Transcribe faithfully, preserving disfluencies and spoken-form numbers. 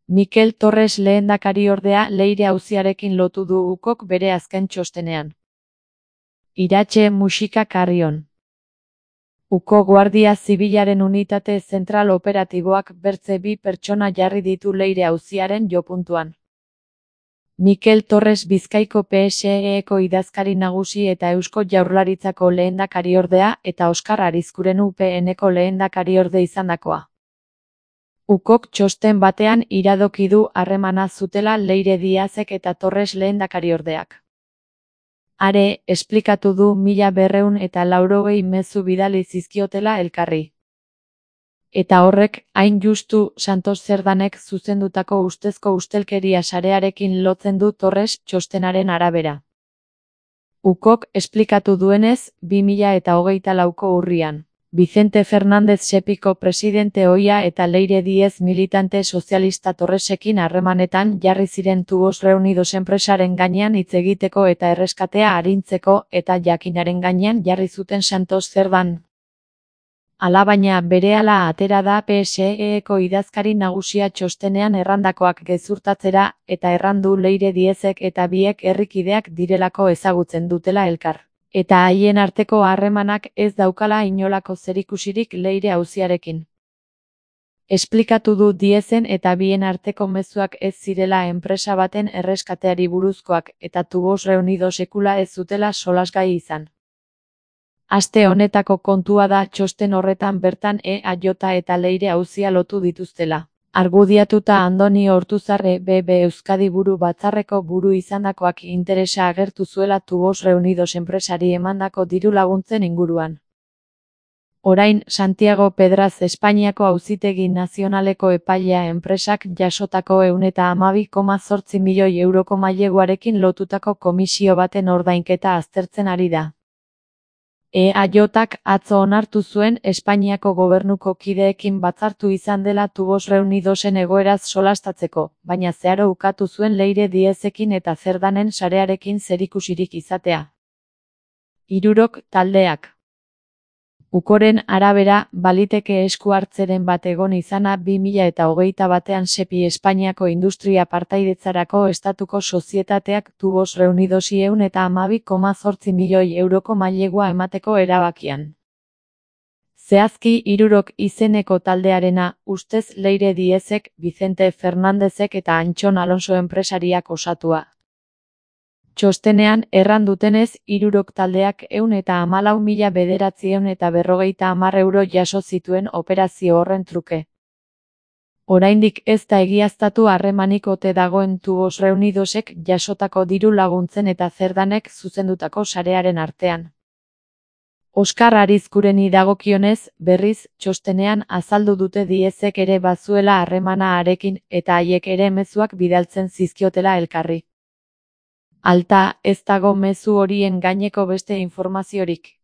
Mikel Torres lehendakariordea leire auziarekin lotu du ukok bere azken txostenean. Iratxe musika Carrion. Uko Guardia Zibilaren unitate zentral operatiboak bertze bi pertsona jarri ditu leire auziaren jopuntuan. Mikel Torres Bizkaiko P S E-eko idazkari nagusi eta Eusko Jaurlaritzako lehendakariordea eta Oskar Arizkuren U P N-eko lehendakariorde izandakoa. Ukok txosten batean iradoki du harremana zutela Leire Diazek eta Torres lehendakariordeak. Are, esplikatu du mila berrehun eta laurogei mezu bidali zizkiotela elkarri. Eta horrek, hain justu, Santos Zerdanek zuzendutako ustezko ustelkeria sarearekin lotzen du Torres txostenaren arabera. Ukok esplikatu duenez, bi mila eta hogeita lauko urrian. Vicente Fernández Sepiko presidente ohia eta Leire Diez militante sozialista Torresekin harremanetan jarri ziren Tubos Reunidos enpresaren gainean hitz egiteko eta erreskatea arintzeko eta jakinaren gainean jarri zuten Santos Zerdan. Alabaina berehala atera da P S E-eko idazkari nagusia txostenean errandakoak gezurtatzera eta errandu Leire Diezek eta biek herrikideak direlako ezagutzen dutela elkar. Eta haien arteko harremanak ez daukala inolako zerikusirik Leire auziarekin. Esplikatu du Diezen eta bien arteko mezuak ez zirela enpresa baten erreskateari buruzkoak eta Tubos Reunidos sekula ez zutela solasgai izan. Aste honetako kontua da txosten horretan bertan E A J eta Leire auzia lotu dituztela. Argudiatuta Andoni Ortuzarre B B Euskadi buru batzarreko buru izandakoak interesa agertu zuela Tubos Reunidos enpresari emandako diru laguntzen inguruan. Orain, Santiago Pedraz Espainiako Auzitegi Nazionaleko epailea enpresak jasotako ehun eta hamabi koma zortzi milioi euroko maileguarekin lotutako komisio baten ordainketa aztertzen ari da. E A Jak atzo onartu zuen Espainiako gobernuko kideekin batzartu izan dela Tubos Reunidosen egoeraz solastatzeko, baina zeharo ukatu zuen Leire Diezekin eta Zerdanen sarearekin zerikusirik izatea. Hirurok taldeak. Ukoren arabera, baliteke esku hartzeren bat egon izana bi mila eta hogeita batean Sepi Espainiako industria partaidetzarako estatuko sozietateak Tubos Reunidosi ehun eta hamabi koma zortzi milioi euroko mailegua emateko erabakian. Zehazki hirurok izeneko taldearena, ustez Leire Diezek, Vicente Fernándezek eta Antxon Alonso enpresariak osatua. Txostenean, erran dutenez, hirurok taldeak ehun eta hamalau mila bederatziehun eta berrogeita hamar euro jaso zituen operazio horren truke. Oraindik ez da egiaztatu harremanik ote dagoen Tubos Reunidosek jasotako diru laguntzen eta Zerdanek zuzendutako sarearen artean. Oskar Arizkureni dagokionez, berriz, txostenean azaldu dute Diezek ere bazuela harremana harekin eta haiek ere mezuak bidaltzen zizkiotela elkarri. Alta, ez dago mezu horien gaineko beste informaziorik.